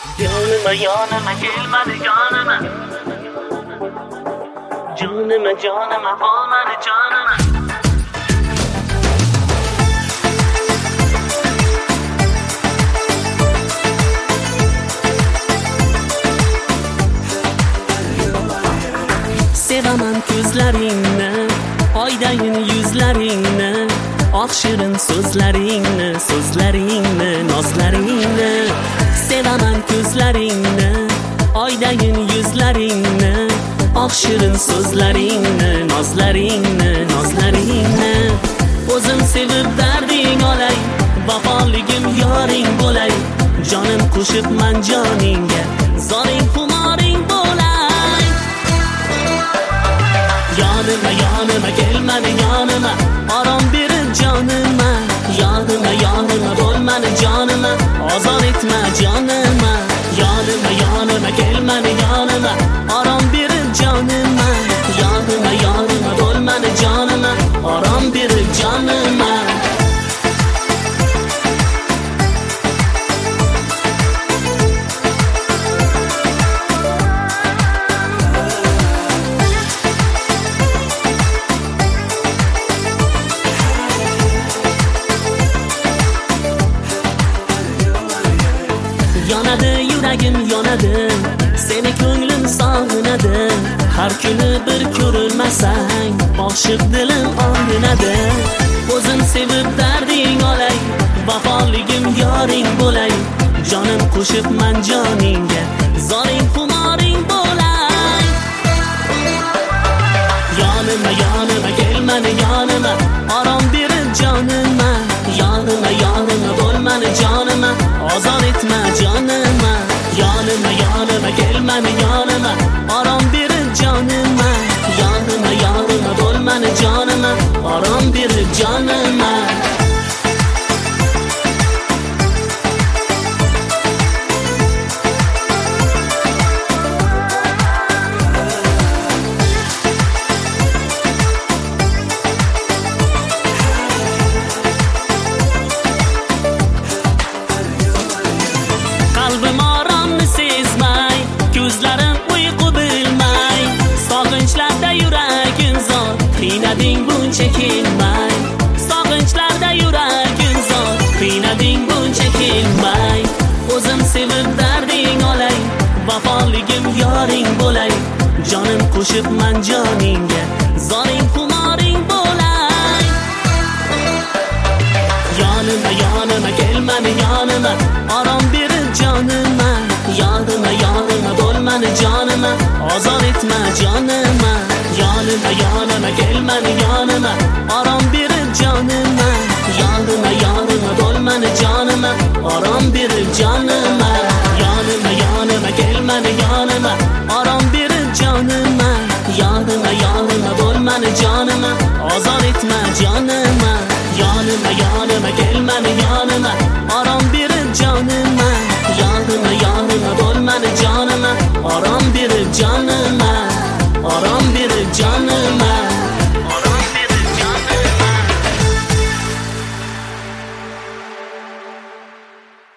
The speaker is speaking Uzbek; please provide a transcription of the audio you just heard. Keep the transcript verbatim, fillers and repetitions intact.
Yanıma yanıma gelmedi canıma, canıma canıma olmadı canıma. Sevaman ko'zlaringni, oydayin yuzlaringni, oq shirin so'zlaringni, so'zlaringni, nozlaringni. Sevaman ko'zlaringni, oydayin yuzlaringni, oq shirin so'zlaringni, nozlaringni, nozlaringni. O'zim sevib darding olay, vafoligim yoring bo'lay, jonim qo'shibman joningga, zoring xumoring bo'lay. Yanıma yanıma gelmedi yanıma, aram berin canıma. Yanıma yanıma bo'lmadi canıma, ozor etme canıma. Yanıma yanıma gelmedi yanıma, aram berin canıma. Yanıma yanıma bo'lmadi canıma, aram berin canıma. Yonadi yuragim yonadi, seni ko'nglim sog'inadi. Har kuni bir ko'rilmasang, oshiq dilim og'rinadi. O'zim sevib darding olay, vafoligim yoring bo'lay, jonim qo'shibman joningga, zoring xumoring bo'lay. Yanıma yanıma gelmedi yanıma, aram berin canıma. Yanıma yanıma bo'lmadi canıma, ozor etme canıma. Yanıma yanıma gelmedi yanıma, aram berin canıma. Yanıma yanıma bo'lmadi canıma, aram berin canıma. Qalbim oromni sezmay, ko'zlarim uyqu bilmay, sog'inchlarda yuragim zor, qiynading buncha kelmay. Sog'inchlarda yuragim zor, qiynading buncha kelmay. O'zim sevib darding olay, vafoligim yoring bo'lay, jonim qo'shibman joningga, zoring xumoring bo'lay. Yanıma yanıma gelmedi yanıma, aram berin canıma. Yanıma yanıma bo'lmadi canıma, ozor etme canıma. Yanıma yanıma gelmedi yanıma, aram berin canıma. Yanıma yanıma bo'lmadi canıma, aram berin canıma. Yanıma yanıma gelmedi yanıma, aram berin canıma. Yanıma yanıma bo'lmadi canıma, ozor etme canıma. Yanıma yanıma gelmedi yanıma, aram berin canıma. Yanıma yanıma bo'lmadi canıma.